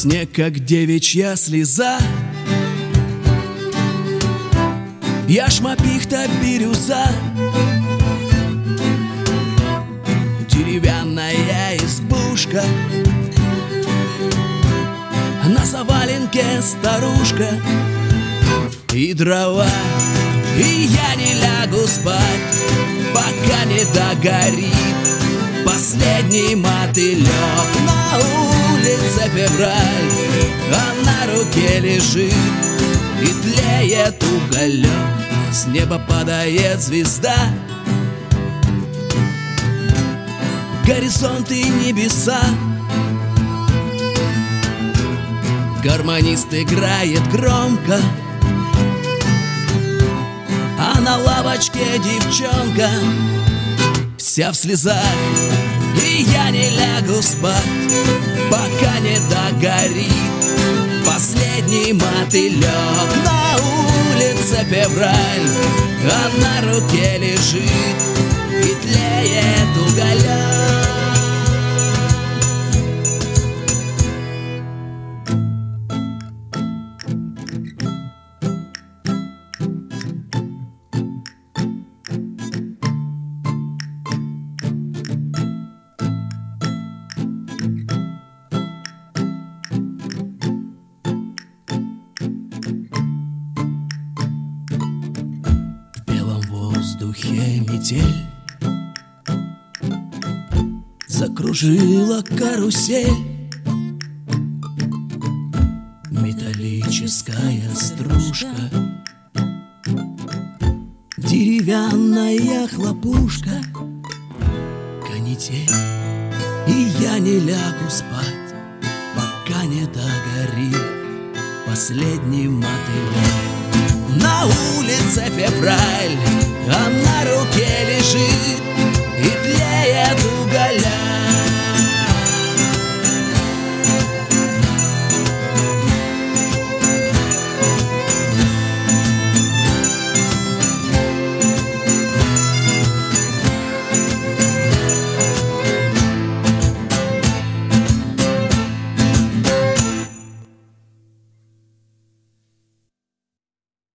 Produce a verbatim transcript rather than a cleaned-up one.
Снег, как девичья слеза, яшма, пихта, бирюза, деревянная избушка, на заваленке старушка и дрова. И я не лягу спать, пока не догорит последний мотылек. На улице февраль, а на руке лежит и тлеет уголек. С неба падает звезда, горизонт и небеса. Гармонист играет громко, а на лавочке девчонка вся в слезах. И я не лягу спать, пока не догорит последний мотылек. На улице февраль, а на руке лежит и тлеет уголек. В воздухе метель закружила карусель, металлическая стружка, деревянная хлопушка, канитель. И я не лягу спать, пока не догорит последний мотылек. На улице февраль, а на руке лежит и тлеет